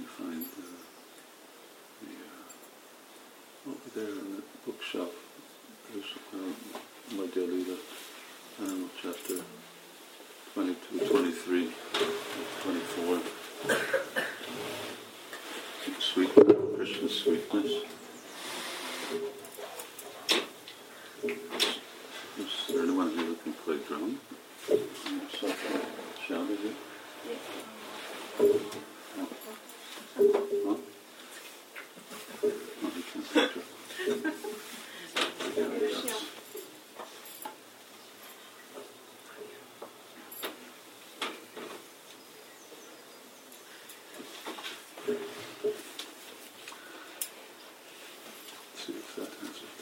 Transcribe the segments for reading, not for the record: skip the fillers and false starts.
find over there in the bookshelf. There's Madhya Lila, Animal Chapter 22, 23, 24. Sweetness, Krishna's sweetness. Is there anyone here who can play drum? Shout, is it? Huh? Oh, he can't play drum. See if that has it.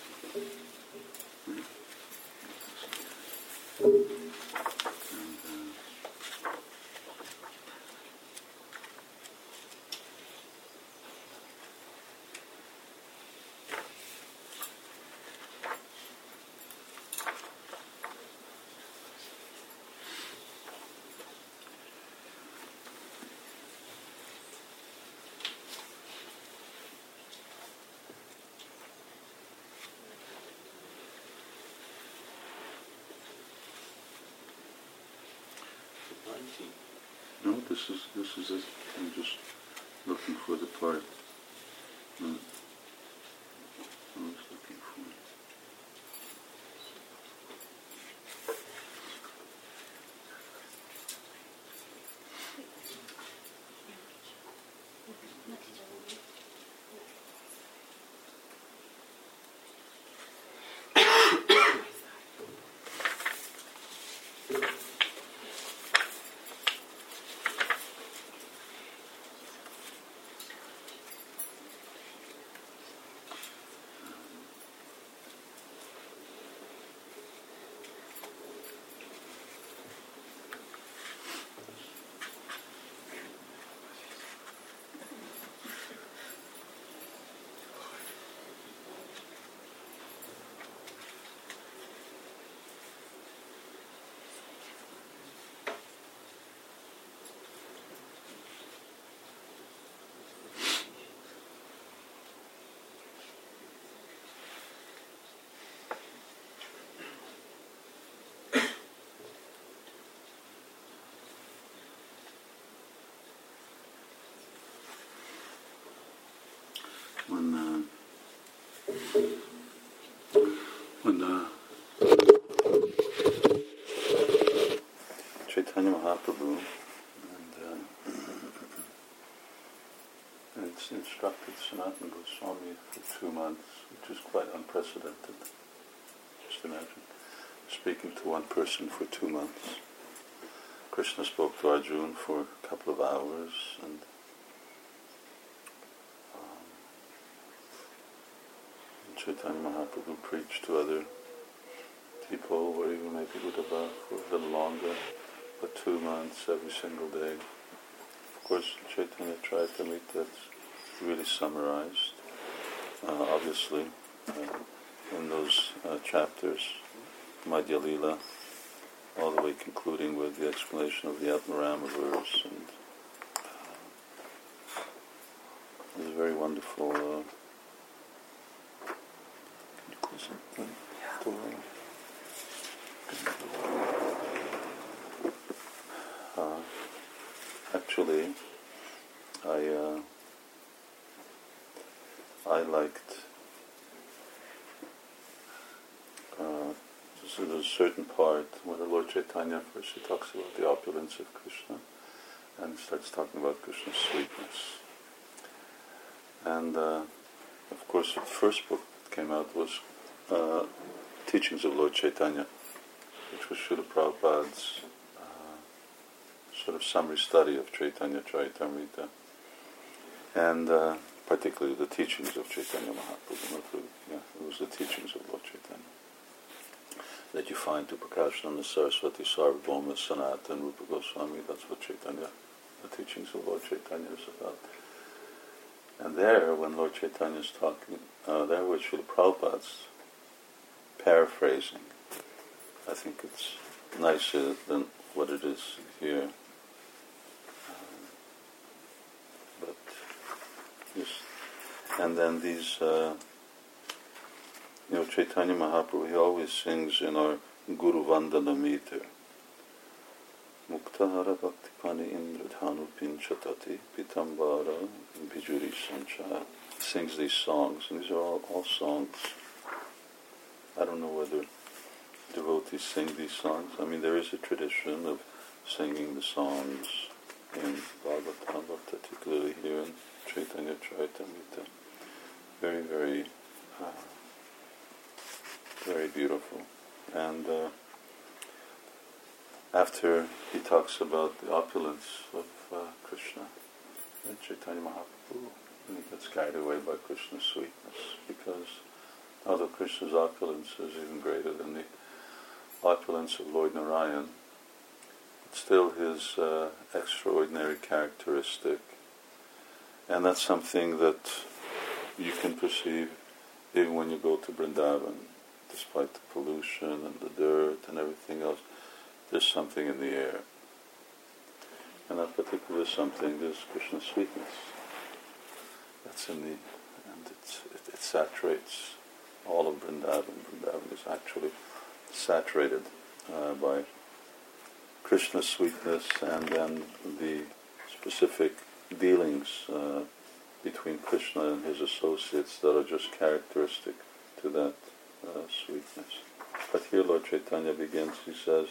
No, this is it. I'm just looking for the part. I was looking for. When Chaitanya Mahaprabhu and it's instructed Sanatana Goswami for 2 months, which is quite unprecedented. Just imagine speaking to one person for 2 months. Krishna spoke to Arjuna for a couple of hours, and Chaitanya Mahaprabhu preached to other people, or even maybe Uddhava for a little longer, for 2 months, every single day. Of course, Chaitanya Charitamrita, that's really summarized, obviously, in those chapters, Madhya Lila, all the way concluding with the explanation of the Atmarama verse, and it was a very wonderful. Actually, I liked. So there's a certain part where the Lord Chaitanya first he talks about the opulence of Krishna, and starts talking about Krishna's sweetness. And of course, the first book that came out was Teachings of Lord Chaitanya, which was Srila Prabhupada's sort of summary study of Chaitanya Charitamrita, and particularly the teachings of Chaitanya Mahaprabhu. It was the teachings of Lord Chaitanya that you find to Prakashananda Saraswati, Sarvabhauma, Sanatana, Rupa Goswami. That's what Chaitanya, the teachings of Lord Chaitanya is about. And there, when Lord Chaitanya is talking, there was Srila Prabhupada's paraphrasing. I think it's nicer than what it is here. But And then these, Chaitanya Mahaprabhu, he always sings in our Guru Vandana meter. Muktahara Bhaktipani Indradhanu Pinchatati Pitambara Bijuri Sancha. Sings these songs, and these are all songs. I don't know whether devotees sing these songs. I mean, there is a tradition of singing the songs in Bhagavatam, particularly here in Chaitanya Charitamrita. Very, very, very beautiful. And after he talks about the opulence of Krishna, and Chaitanya Mahaprabhu, and he gets carried away by Krishna's sweetness, because although Krishna's opulence is even greater than the opulence of Lord Narayan, it's still his extraordinary characteristic, and that's something that you can perceive even when you go to Vrindavan. Despite the pollution and the dirt and everything else, there's something in the air. And that particular something is Krishna's sweetness. That's in the, and it saturates all of Vrindavan. Vrindavan is actually saturated by Krishna's sweetness, and then the specific dealings between Krishna and his associates that are just characteristic to that sweetness. But here Lord Chaitanya begins, he says,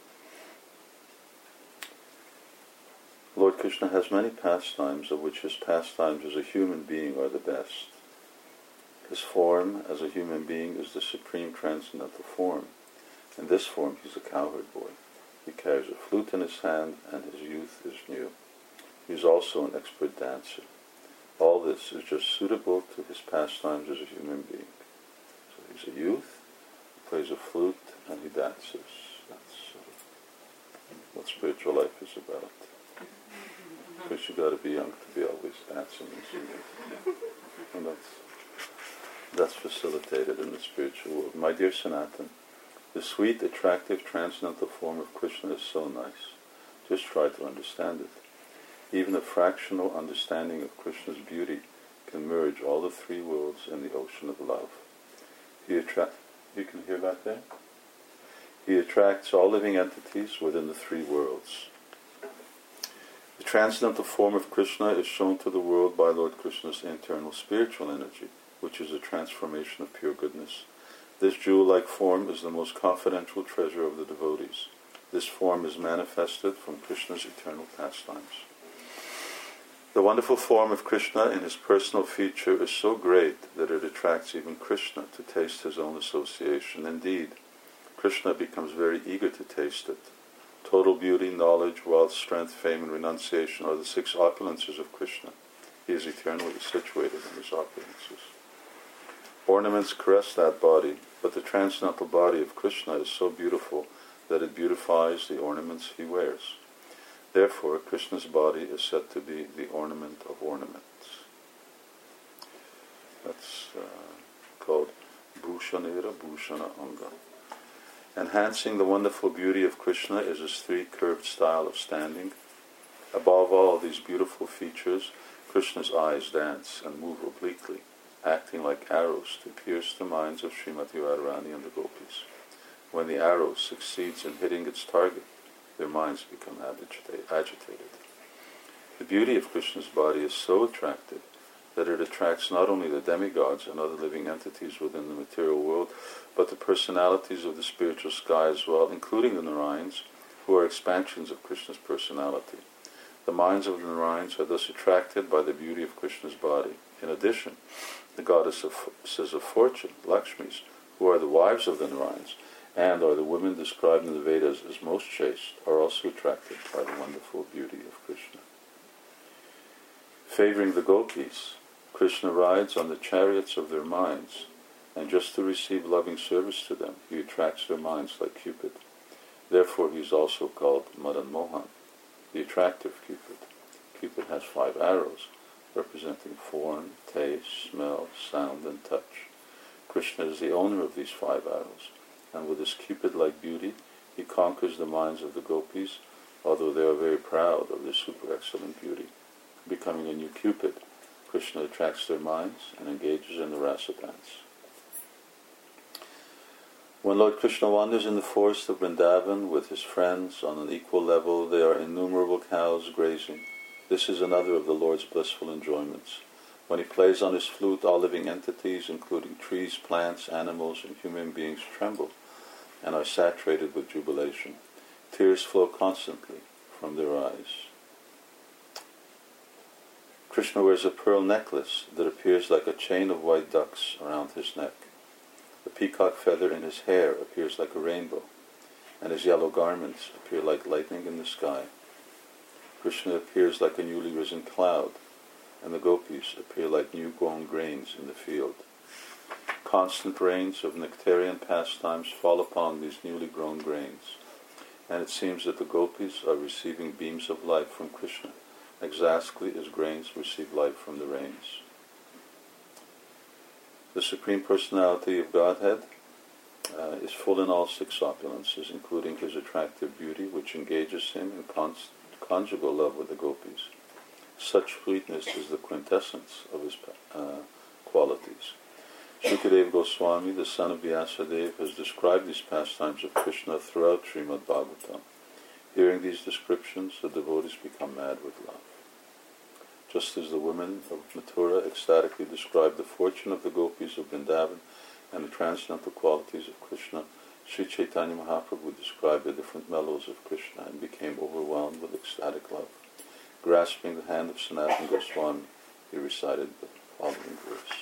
Lord Krishna has many pastimes, of which his pastimes as a human being are the best. His form as a human being is the supreme transcendental form. In this form he's a cowherd boy. He carries a flute in his hand, and his youth is new. He is also an expert dancer. All this is just suitable to his pastimes as a human being. He's a youth, he plays a flute, and he dances. That's what spiritual life is about. Because you've got to be young to be always dancing and singing. And that's facilitated in the spiritual world. My dear Sanatan, the sweet, attractive, transcendental form of Krishna is so nice. Just try to understand it. Even a fractional understanding of Krishna's beauty can merge all the three worlds in the ocean of love. You can hear that there? He attracts all living entities within the three worlds. The transcendental form of Krishna is shown to the world by Lord Krishna's internal spiritual energy, which is a transformation of pure goodness. This jewel-like form is the most confidential treasure of the devotees. This form is manifested from Krishna's eternal pastimes. The wonderful form of Krishna in his personal feature is so great that it attracts even Krishna to taste his own association. Indeed, Krishna becomes very eager to taste it. Total beauty, knowledge, wealth, strength, fame, and renunciation are the six opulences of Krishna. He is eternally situated in his opulences. Ornaments caress that body, but the transcendental body of Krishna is so beautiful that it beautifies the ornaments he wears. Therefore, Krishna's body is said to be the ornament of ornaments. That's called Bhushanera Bhushana Anga. Enhancing the wonderful beauty of Krishna is his three-curved style of standing. Above all these beautiful features, Krishna's eyes dance and move obliquely, acting like arrows to pierce the minds of Srimati Radharani and the gopis. When the arrow succeeds in hitting its target, their minds become agitated. The beauty of Krishna's body is so attractive that it attracts not only the demigods and other living entities within the material world, but the personalities of the spiritual sky as well, including the Narayans, who are expansions of Krishna's personality. The minds of the Narayans are thus attracted by the beauty of Krishna's body. In addition, the goddesses of fortune, Lakshmis, who are the wives of the Narayans, and are the women described in the Vedas as most chaste, are also attracted by the wonderful beauty of Krishna. Favoring the gopis, Krishna rides on the chariots of their minds, and just to receive loving service to them, he attracts their minds like Cupid. Therefore he is also called Madan Mohan, the attractive Cupid. Cupid has 5 arrows, representing form, taste, smell, sound, and touch. Krishna is the owner of these 5 arrows, and with his Cupid-like beauty, he conquers the minds of the gopis, although they are very proud of their super excellent beauty. Becoming a new Cupid, Krishna attracts their minds and engages in the rasa dance. When Lord Krishna wanders in the forest of Vrindavan with his friends on an equal level, there are innumerable cows grazing. This is another of the Lord's blissful enjoyments. When he plays on his flute, all living entities, including trees, plants, animals, and human beings, tremble and are saturated with jubilation. Tears flow constantly from their eyes. Krishna wears a pearl necklace that appears like a chain of white ducks around his neck. The peacock feather in his hair appears like a rainbow, and his yellow garments appear like lightning in the sky. Krishna appears like a newly risen cloud, and the gopis appear like new-grown grains in the field. Constant rains of nectarian pastimes fall upon these newly grown grains, and it seems that the gopis are receiving beams of life from Krishna, exactly as grains receive life from the rains. The Supreme Personality of Godhead is full in all six opulences, including his attractive beauty, which engages him in conjugal love with the gopis. Such sweetness is the quintessence of his qualities. Shukadeva Goswami, the son of Vyasadeva, has described these pastimes of Krishna throughout Srimad Bhagavatam. Hearing these descriptions, the devotees become mad with love. Just as the women of Mathura ecstatically described the fortune of the gopis of Vrindavan and the transcendental qualities of Krishna, Sri Chaitanya Mahaprabhu described the different mellows of Krishna and became overwhelmed with ecstatic love. Grasping the hand of Sanatana Goswami, he recited the following verse.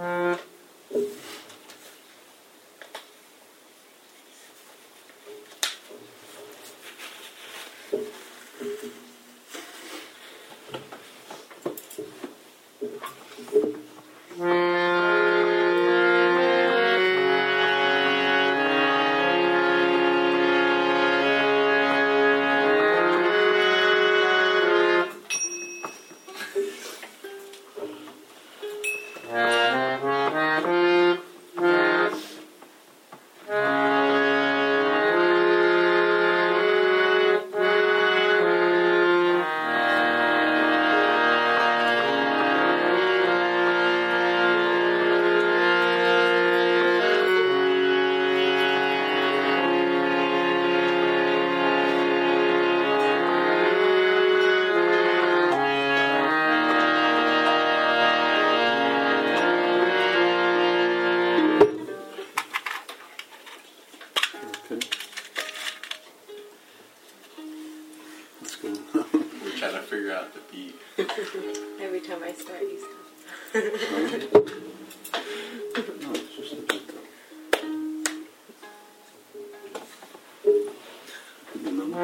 We're trying to figure out the beat. Every time I start, you stop. No, it's just a bit though. You know?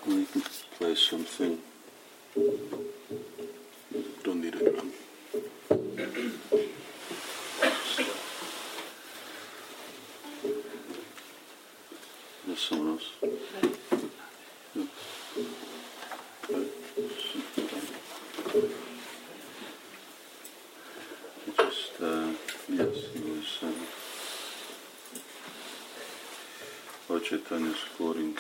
We can play something. Don't need a drum. There's someone else. Yes, it was Lord Chaitanya's quoting,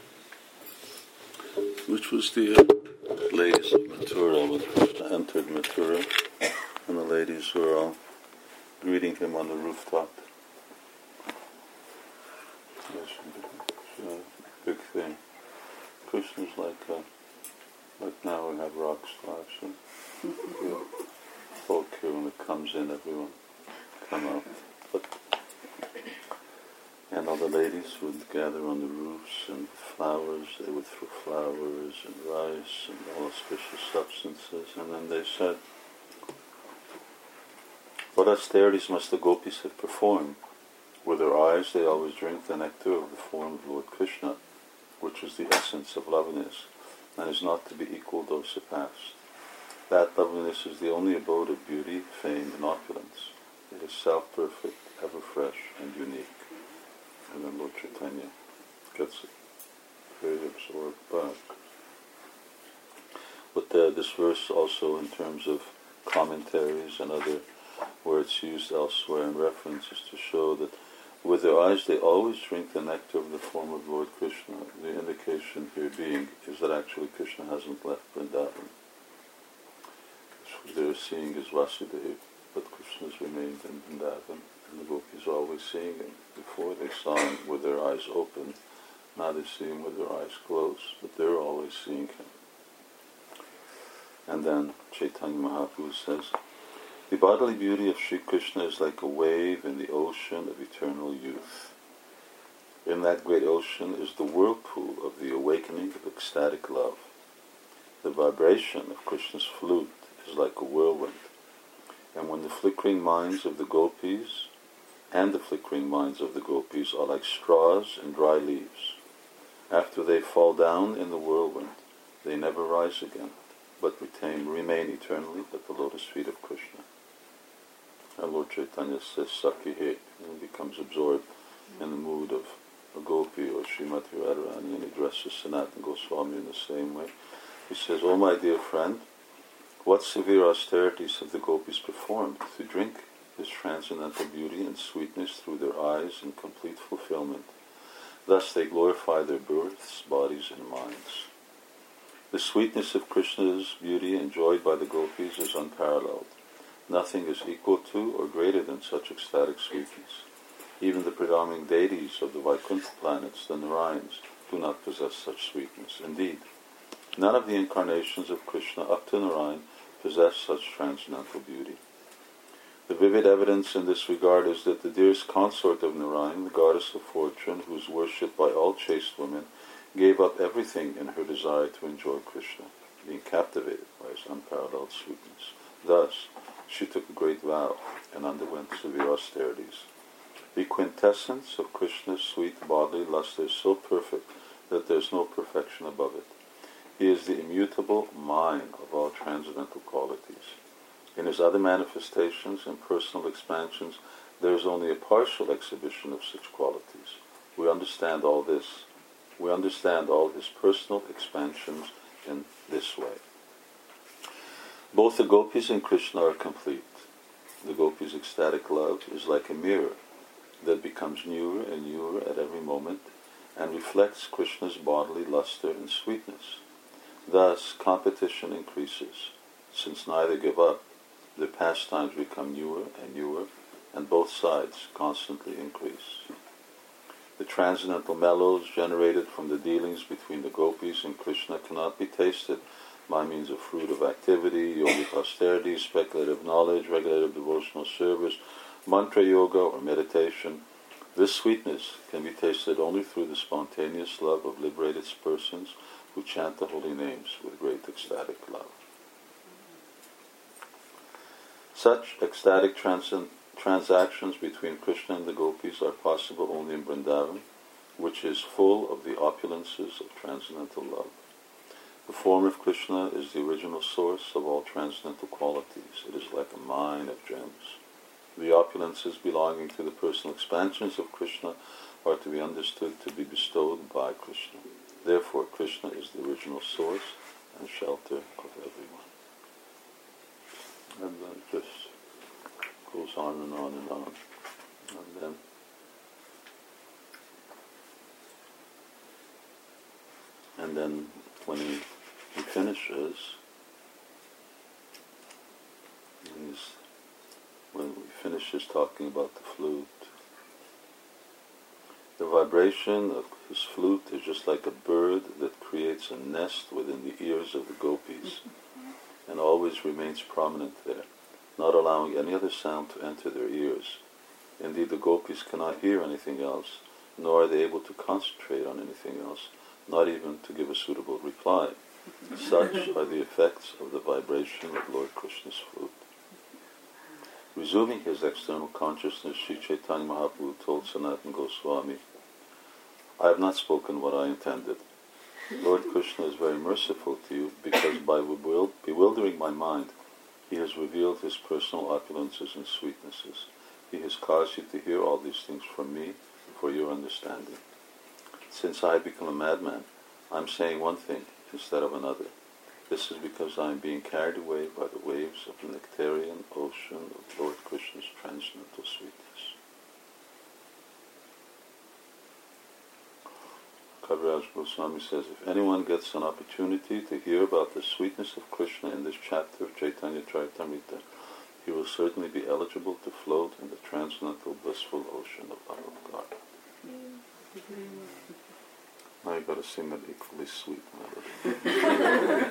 which was the ladies of Mathura, when Krishna entered Mathura, and the ladies were all greeting him on the rooftop. Yes, it's a big thing. Krishna's like now we have rock stars, and folk here, when it comes in, everyone come out. And all the ladies would gather on the roofs, and flowers, they would throw flowers and rice and all auspicious substances, and then they said, what austerities must the gopis have performed? With their eyes they always drink the nectar of the form of Lord Krishna, which is the essence of loveliness, and is not to be equaled or surpassed. That loveliness is the only abode of beauty, fame, and opulence. It is self-perfect, ever fresh, and unique. And then Lord Chaitanya gets it very absorbed back. But this verse also, in terms of commentaries and other where it's used elsewhere in references, to show that with their eyes they always drink the nectar of the form of Lord Krishna. The indication here being is that actually Krishna hasn't left Vrindavan. What they're seeing is Vasudeva, but Krishna's remained in Vrindavan, and the gopis are always seeing him. Before they saw him with their eyes open, now they see him with their eyes closed, but they're always seeing him. And then Chaitanya Mahaprabhu says, the bodily beauty of Sri Krishna is like a wave in the ocean of eternal youth. In that great ocean is the whirlpool of the awakening of ecstatic love. The vibration of Krishna's flute is like a whirlwind, and when the flickering minds of the gopis are like straws and dry leaves, after they fall down in the whirlwind, they never rise again, but remain eternally at the lotus feet of Krishna. And Lord Chaitanya says, Sakhi, and becomes absorbed in the mood of a gopi or Srimati Radharani, and he addresses Sanatana Goswami in the same way. He says, oh my dear friend, what severe austerities have the gopis performed to drink this transcendental beauty and sweetness through their eyes in complete fulfillment. Thus they glorify their births, bodies, and minds. The sweetness of Krishna's beauty enjoyed by the gopis is unparalleled. Nothing is equal to or greater than such ecstatic sweetness. Even the predominating deities of the Vaikuntha planets, the Narayans, do not possess such sweetness. Indeed, none of the incarnations of Krishna up to Narayan possess such transcendental beauty. The vivid evidence in this regard is that the dearest consort of Narayan, the goddess of fortune, who is worshipped by all chaste women, gave up everything in her desire to enjoy Krishna, being captivated by his unparalleled sweetness. Thus, she took a great vow and underwent severe austerities. The quintessence of Krishna's sweet bodily luster is so perfect that there is no perfection above it. He is the immutable mind of all transcendental qualities. In his other manifestations and personal expansions, there is only a partial exhibition of such qualities. We understand all this. We understand all his personal expansions in this way. Both the gopis and Krishna are complete. The gopis' ecstatic love is like a mirror that becomes newer and newer at every moment and reflects Krishna's bodily luster and sweetness. Thus, competition increases. Since neither give up, their pastimes become newer and newer, and both sides constantly increase. The transcendental mellows generated from the dealings between the gopis and Krishna cannot be tasted by means of fruit of activity, yogic austerity, speculative knowledge, regulative devotional service, mantra yoga, or meditation. This sweetness can be tasted only through the spontaneous love of liberated persons who chant the holy names with great ecstatic love. Such ecstatic transactions between Krishna and the gopis are possible only in Vrindavan, which is full of the opulences of transcendental love. The form of Krishna is the original source of all transcendental qualities. It is like a mine of gems. The opulences belonging to the personal expansions of Krishna are to be understood to be bestowed by Krishna. Therefore, Krishna is the original source and shelter of everyone. And then it just goes on and on and on. And then when he finishes, when he finishes talking about the flute, the vibration of his flute is just like a bird that creates a nest within the ears of the gopis and always remains prominent there, not allowing any other sound to enter their ears. Indeed, the gopis cannot hear anything else, nor are they able to concentrate on anything else, not even to give a suitable reply. Such are the effects of the vibration of Lord Krishna's flute. Resuming his external consciousness, Sri Chaitanya Mahaprabhu told Sanatana Goswami, "I have not spoken what I intended. Lord Krishna is very merciful to you because by bewildering my mind, he has revealed his personal opulences and sweetnesses. He has caused you to hear all these things from me for your understanding. Since I have become a madman, I am saying one thing instead of another. This is because I am being carried away by the waves of the nectarian ocean of Lord Krishna's transcendental sweetness." Kaviraj Goswami says, if anyone gets an opportunity to hear about the sweetness of Krishna in this chapter of Chaitanya Charitamrita, he will certainly be eligible to float in the transcendental blissful ocean of love of God. Now you've got to sing that equally sweet melody.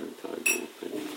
Shantai Gopinath.